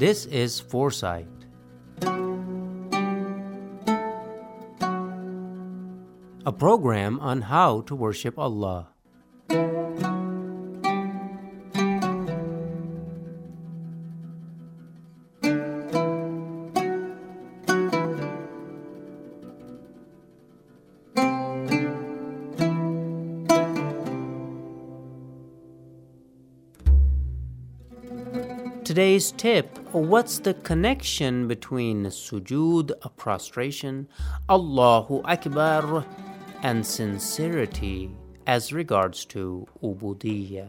This is Foresight. A program on how to worship Allah. Today's tip: what's the connection between sujood, a prostration, Allahu Akbar, and sincerity as regards to ubudiyyah?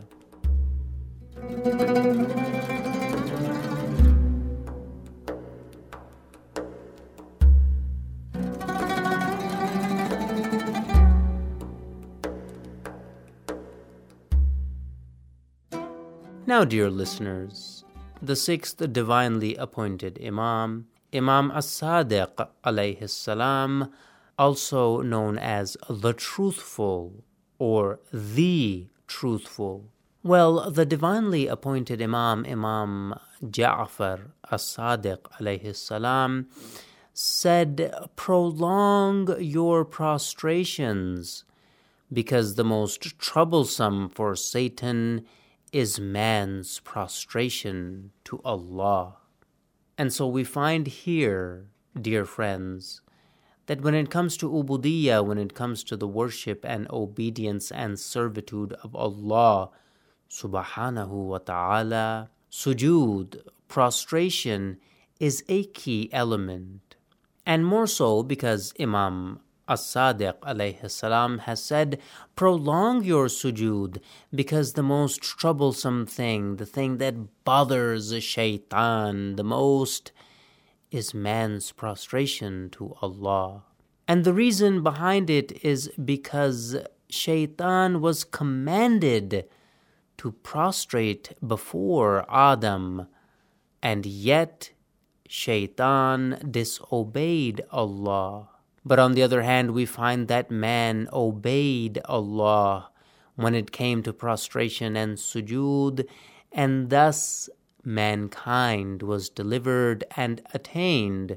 Now, dear listeners, the sixth divinely appointed Imam, Imam As-Sadiq alayhi salam, also known as the Truthful or the Truthful. Well, the divinely appointed Imam, Imam Ja'far As-Sadiq alayhi salam, said, "Prolong your prostrations, because the most troublesome for Satan is man's prostration to Allah." And so we find here, dear friends, that when it comes to ubudiyyah, when it comes to the worship and obedience and servitude of Allah subhanahu wa ta'ala, sujood, prostration, is a key element. And more so because Imam As-Sadiq alayhi salam has said, prolong your sujood, because the most troublesome thing, the thing that bothers shaitan the most, is man's prostration to Allah. And the reason behind it is because shaitan was commanded to prostrate before Adam, and yet shaitan disobeyed Allah. But on the other hand, we find that man obeyed Allah when it came to prostration and sujood, and thus mankind was delivered and attained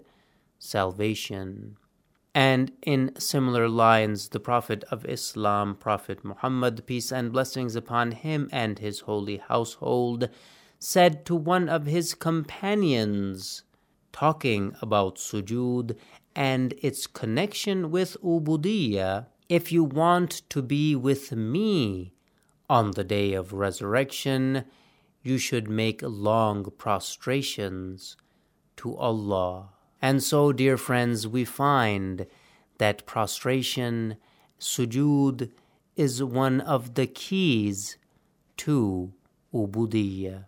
salvation. And in similar lines, the Prophet of Islam, Prophet Muhammad, peace and blessings upon him and his holy household, said to one of his companions, talking about sujood and its connection with ubudiyyah, "If you want to be with me on the day of resurrection, you should make long prostrations to Allah." And so, dear friends, we find that prostration, sujood, is one of the keys to ubudiyyah.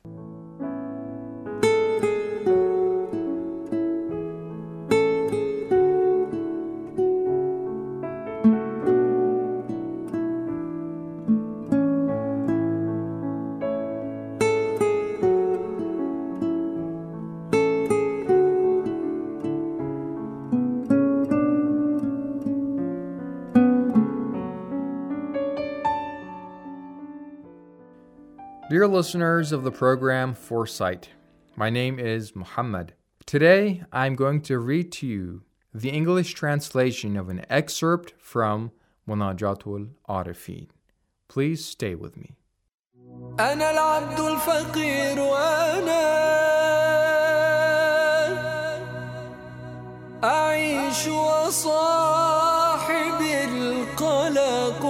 Dear listeners of the program Foresight, my name is Muhammad. Today, I'm going to read to you the English translation of an excerpt from Munajatul Arifin. Please stay with me. أنا العبد الفقير وأنا أعيش وصاحبي القلق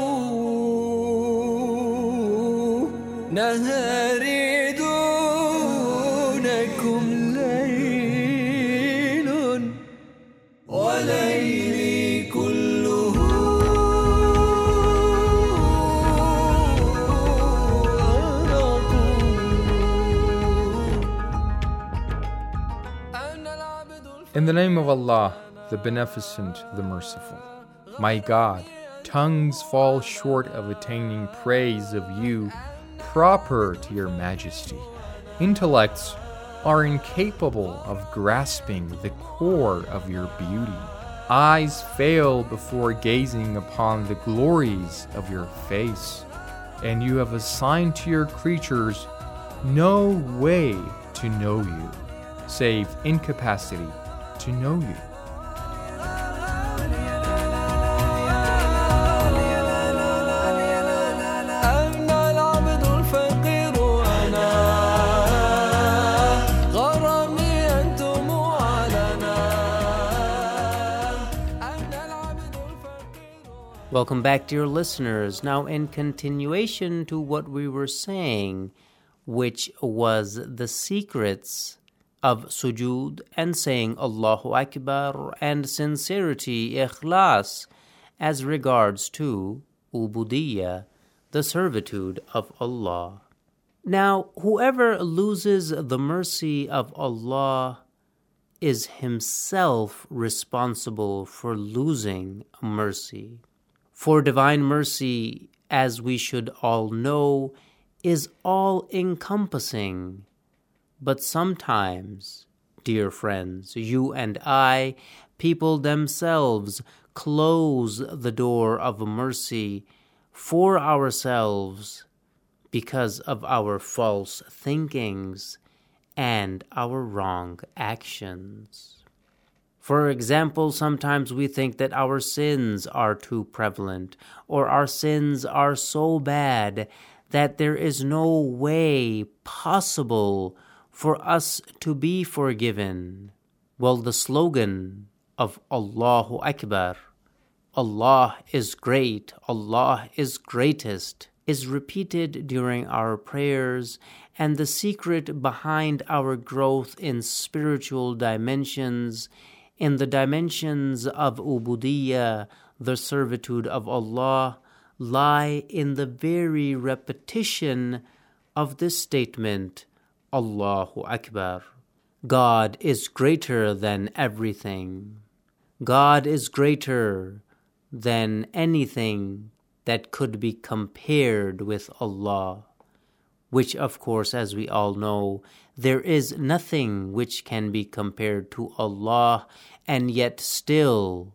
نهاري دونكم ليل وليلي كله In the name of Allah, the Beneficent, the Merciful. My God, tongues fall short of attaining praise of you proper to your majesty. Intellects are incapable of grasping the core of your beauty. Eyes fail before gazing upon the glories of your face, and you have assigned to your creatures no way to know you. save incapacity to know you. أنا العبد الفقير وأنا غرامي أنتم علنا أنا العبد الفقير. Welcome back, dear listeners. Now, in continuation to what we were saying, which was the secrets of sujood and saying Allahu Akbar and sincerity, ikhlas, as regards to ubudiyya, the servitude of Allah. Now, whoever loses the mercy of Allah is himself responsible for losing mercy. For divine mercy, as we should all know, is all-encompassing. But sometimes, dear friends, you and I, people themselves, close the door of mercy for ourselves because of our false thinkings and our wrong actions. For example, sometimes we think that our sins are too prevalent, or our sins are so bad that there is no way possible for us to be forgiven. Well, the slogan of Allahu Akbar, Allah is great, Allah is greatest, is repeated during our prayers, and the secret behind our growth in spiritual dimensions, in the dimensions of ubudiyya, the servitude of Allah, lie in the very repetition of this statement, Allahu Akbar. God is greater than everything. God is greater than anything that could be compared with Allah, which, of course, as we all know, there is nothing which can be compared to Allah, and yet still,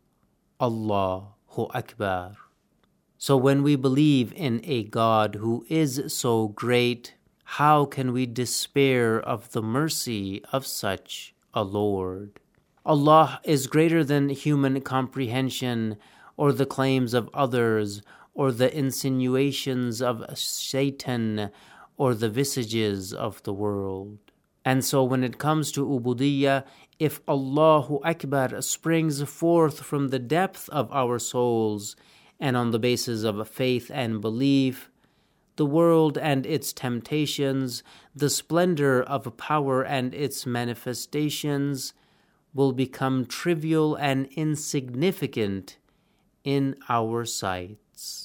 Allahu Akbar. So when we believe in a God who is so great, how can we despair of the mercy of such a Lord? Allah is greater than human comprehension, or the claims of others, or the insinuations of Satan, or the visages of the world. And so when it comes to ubudiyya, if Allahu Akbar springs forth from the depth of our souls, and on the basis of faith and belief, the world and its temptations, the splendor of power and its manifestations will become trivial and insignificant in our sights.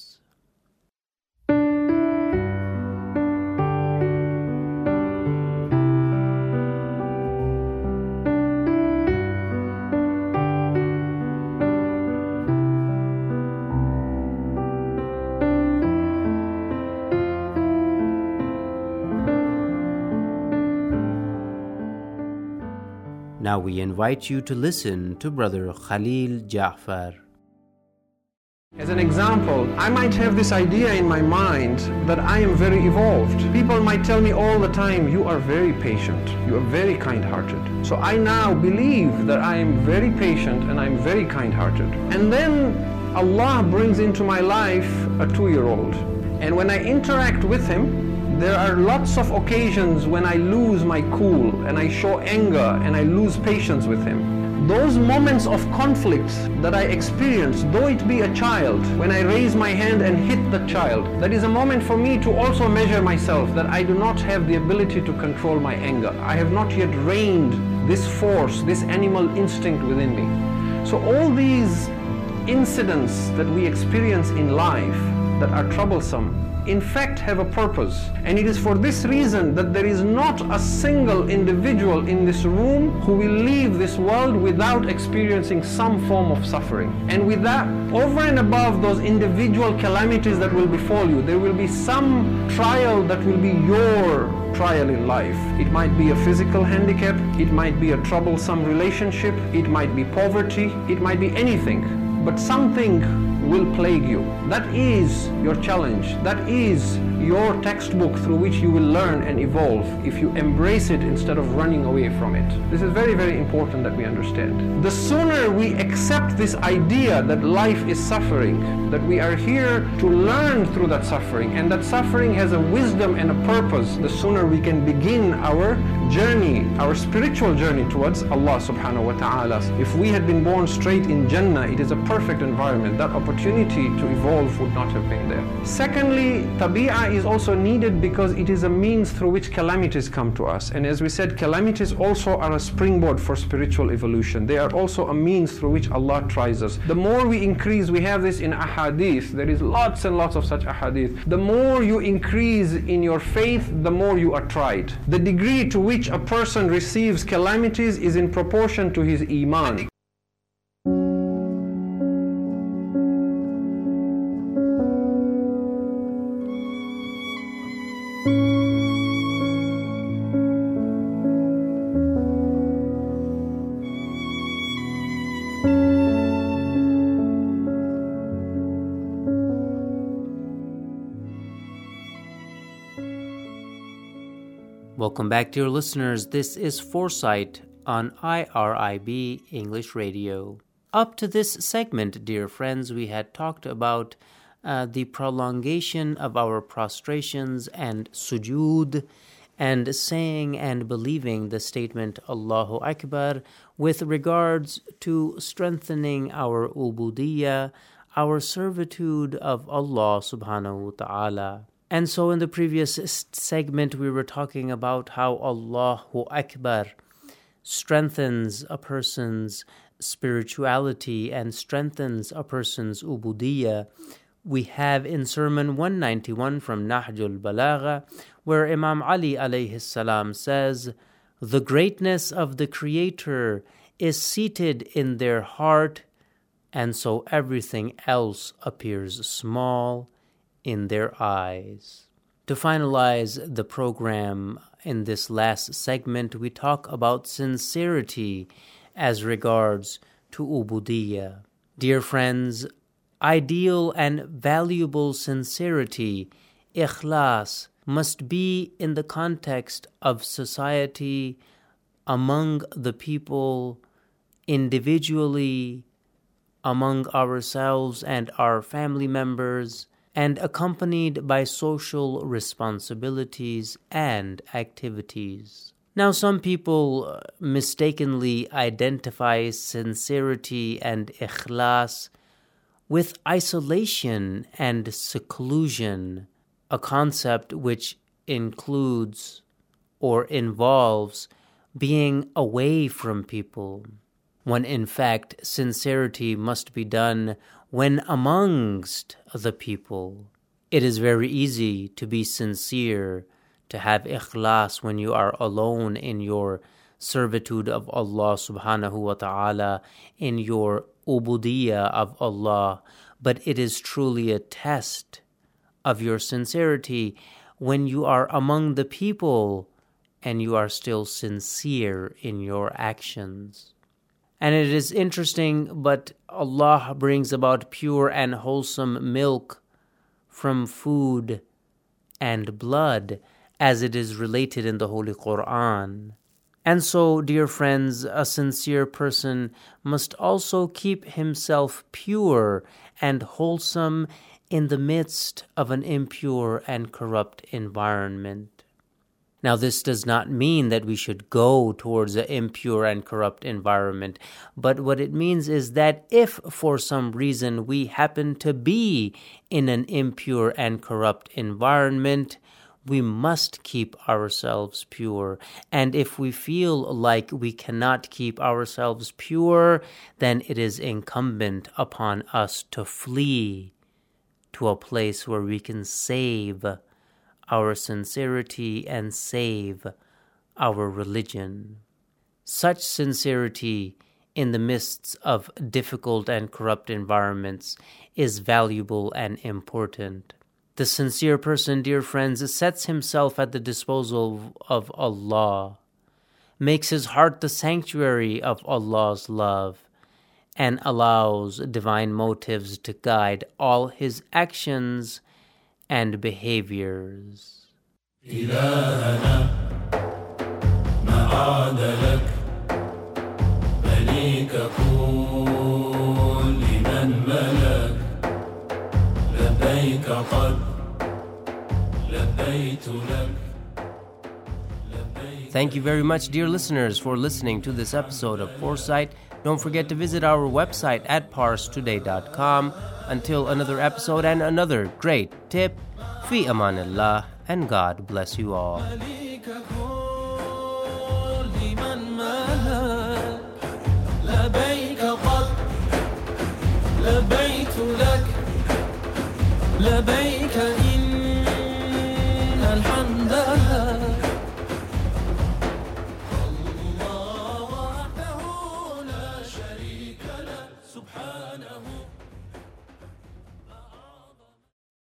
Now we invite you to listen to Brother Khalil Ja'far. As an example, I might have this idea in my mind that I am very evolved. People might tell me all the time, you are very patient, you are very kind-hearted. So I now believe that I am very patient and I'm very kind-hearted. And then Allah brings into my life a 2-year-old. And when I interact with him, there are lots of occasions when I lose my cool and I show anger and I lose patience with him. Those moments of conflict that I experience, though it be a child, when I raise my hand and hit the child, that is a moment for me to also measure myself that I do not have the ability to control my anger. I have not yet reined this force, this animal instinct within me. So all these incidents that we experience in life that are troublesome, in fact have a purpose. And it is for this reason that there is not a single individual in this room who will leave this world without experiencing some form of suffering. And with that, over and above those individual calamities that will befall you, there will be some trial that will be your trial in life. It might be a physical handicap, it might be a troublesome relationship, it might be poverty, it might be anything. But something will plague you. That is your challenge. That is your textbook through which you will learn and evolve if you embrace it instead of running away from it. This is very, very important that we understand. The sooner we accept this idea that life is suffering, that we are here to learn through that suffering, and that suffering has a wisdom and a purpose, the sooner we can begin our journey, our spiritual journey towards Allah subhanahu wa ta'ala. If we had been born straight in Jannah, it is a perfect environment. That opportunity to evolve would not have been there. Secondly, tabi'ah is also needed because it is a means through which calamities come to us. And as we said, calamities also are a springboard for spiritual evolution. They are also a means through which Allah tries us. The more we increase, we have this in ahadith, there is lots and lots of such ahadith. The more you increase in your faith, the more you are tried. The degree to which a person receives calamities is in proportion to his iman. Welcome back, dear listeners. This is Foresight on IRIB English Radio. Up to this segment, dear friends, we had talked about the prolongation of our prostrations and sujood, and saying and believing the statement Allahu Akbar with regards to strengthening our ubudiyyah, our servitude of Allah subhanahu wa ta'ala. And so in the previous segment, we were talking about how Allahu Akbar strengthens a person's spirituality and strengthens a person's ubudiyyah. We have in Sermon 191 from Nahjul Balagha, where Imam Ali alayhi salam says, "The greatness of the Creator is seated in their heart, and so everything else appears small in their eyes." To finalize the program in this last segment, we talk about sincerity as regards to ubudiyyah. Dear friends, ideal and valuable sincerity, ikhlas, must be in the context of society, among the people, individually, among ourselves and our family members, and accompanied by social responsibilities and activities. Now, some people mistakenly identify sincerity and ikhlas with isolation and seclusion, a concept which includes or involves being away from people, when in fact sincerity must be done when amongst the people. It is very easy to be sincere, to have ikhlas when you are alone in your servitude of Allah subhanahu wa ta'ala, in your ubudiyyah of Allah, but it is truly a test of your sincerity when you are among the people and you are still sincere in your actions. And it is interesting, but Allah brings about pure and wholesome milk from food and blood, as it is related in the Holy Quran. And so, dear friends, a sincere person must also keep himself pure and wholesome in the midst of an impure and corrupt environment. Now, this does not mean that we should go towards an impure and corrupt environment, but what it means is that if for some reason we happen to be in an impure and corrupt environment, we must keep ourselves pure. And if we feel like we cannot keep ourselves pure, then it is incumbent upon us to flee to a place where we can save our sincerity and save our religion. Such sincerity in the midst of difficult and corrupt environments is valuable and important. The sincere person, dear friends, sets himself at the disposal of Allah, makes his heart the sanctuary of Allah's love, and allows divine motives to guide all his actions and behaviors. إلهنا ما عاد لك مليك كل من ملك لبيك قد لبيت لك. Thank you very much, dear listeners, for listening to this episode of Foresight. Don't forget to visit our website at parstoday.com. Until another episode and another great tip, fi amanillah, and God bless you all. لبيك